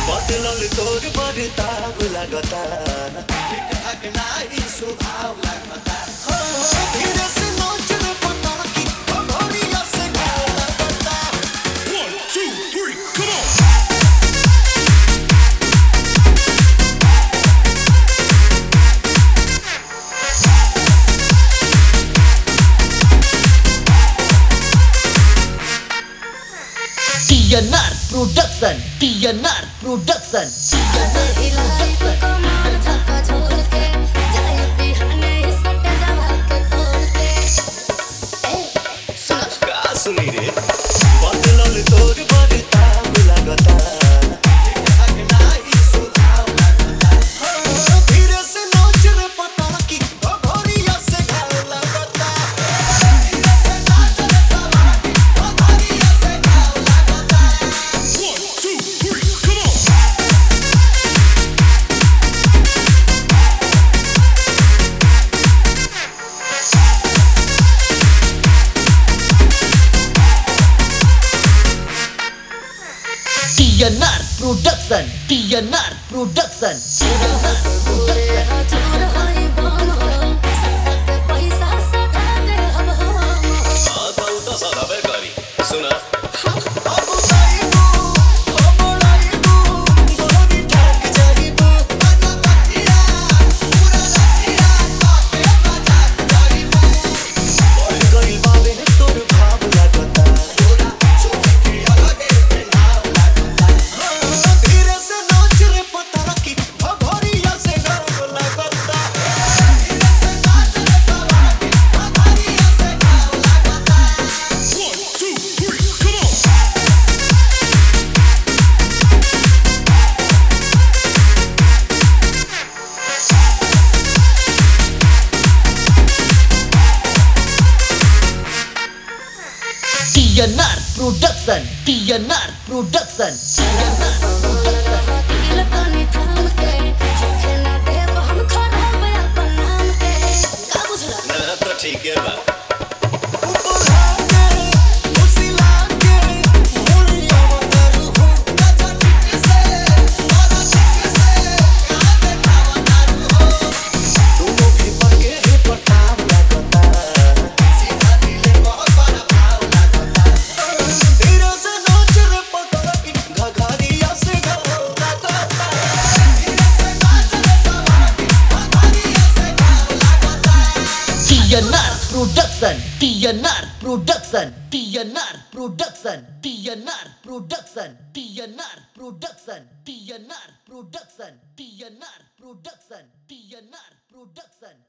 बदलल तोर बरताव लागता ठीक-ठाक नाही स्वभाव लागता धीरे से नाच रे पटाकी घोड़िया से घाव लागता 1 2 3 come on TNR Production, TNR Production, का सुनी रे बदलल तोर बरताव लागता ठीक-ठाक नाही स्वभाव लागता धीरे से नाच रे पटाकी घोड़िया से घाव लागता धीरे से नाच रे सवारी घोड़िया से घाव लागता 1 2 3 come on TNR Production, TNR Production, TNR Production. आता उता साधा बेकारी सुना अब जाइबू हो बड़ाइबू गोरी ठाक जाइबू बना बतिया पूरा रतिया तोते मजाक जाइबू बढ़ गइल बावे तोर भाव लागता तोरा चोरी के अलगे पेनाव लागता धीरे से नाच रे पटाकी घोड़िया से घाव लागता धीरे से नाच रे सवारी घोड़िया से घाव लागता 1 2 3 come on TNR Production, TNR Production, TNR Production. ना तो ठीक है बा TNR Production, TNR Production, TNR Production, TNR Production, TNR Production, TNR Production, TNR Production, TNR Production.